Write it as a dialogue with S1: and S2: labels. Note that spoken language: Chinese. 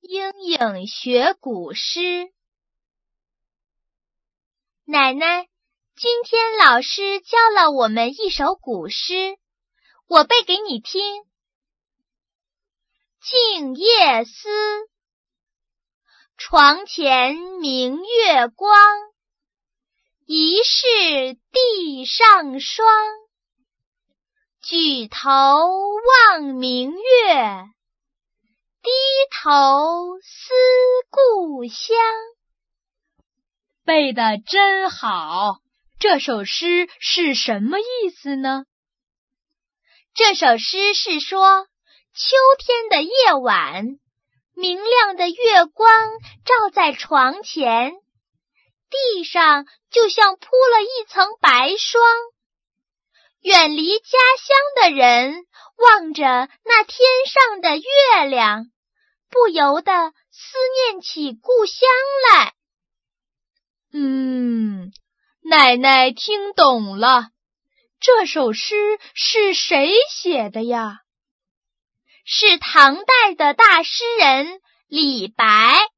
S1: 莺莺学古诗。奶奶，今天老师教了我们一首古诗，我背给你听。静夜思，床前明月光，疑是地上霜。举头望明月，低头思故乡。
S2: 背得真好，这首诗是什么意思呢？
S1: 这首诗是说，秋天的夜晚，明亮的月光照在床前，地上就像铺了一层白霜。远离家乡的人望着那天上的月亮，不由得思念起故乡来。
S2: 奶奶听懂了，这首诗是谁写的呀？
S1: 是唐代的大诗人李白。